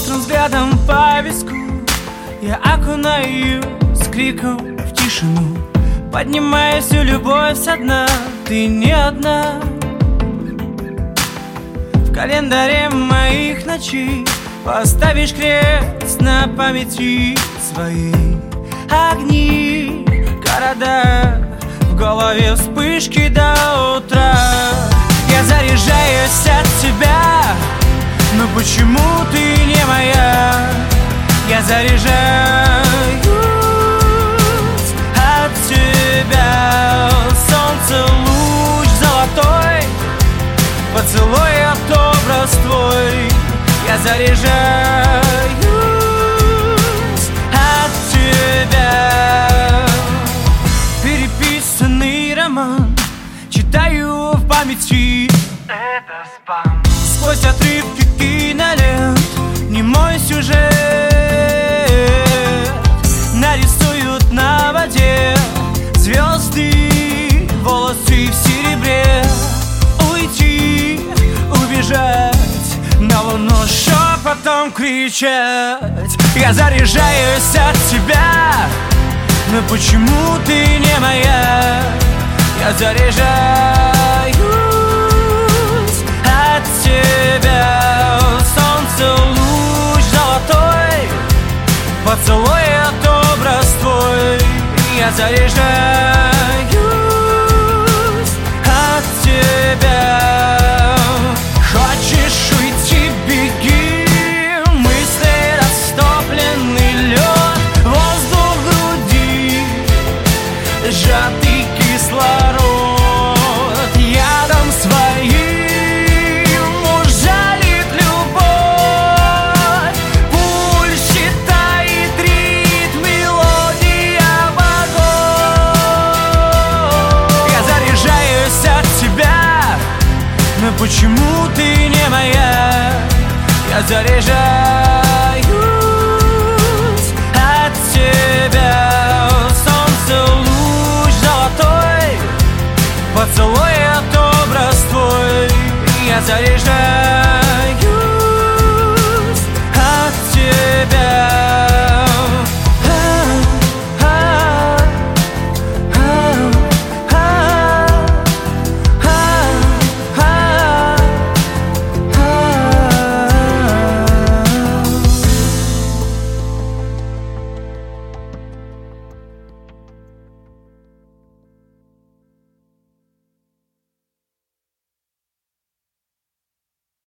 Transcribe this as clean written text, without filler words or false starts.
Острым взглядом по виску я окунаю с криком в тишину, поднимая всю любовь со дна. Ты не одна. В календаре моих ночей поставишь крест на памяти своей. Огни, города, в голове вспышки до утра. Я заряжаюсь от тебя, но почему ты не моя? Я заряжаюсь от тебя. Солнце, луч золотой, поцелует образ твой. Я заряжаюсь от тебя. Переписанный роман читаю в памяти. Это спам. Сквозь отрывки кинолент немой сюжет нарисуют на воде звезды, волосы в серебре. Уйти, убежать, на луну шепотом кричать. Я заряжаюсь от тебя, но почему ты не моя? Я заряжаюсь от тебя. Солнце, луч золотой, поцелует образ твой. Я заряжаюсь от тебя. Хочешь уйти, беги, мысли растопленный лед, воздух в груди, сжатый кислород, ядом своим ужалит любовь. Пульс считает ритм, мелодия богов. Я заряжаюсь от тебя, но почему ты не моя? Я заряжаюсь от тебя. Солнце, луч золотой, поцелует образ твой. Я заряжаюсь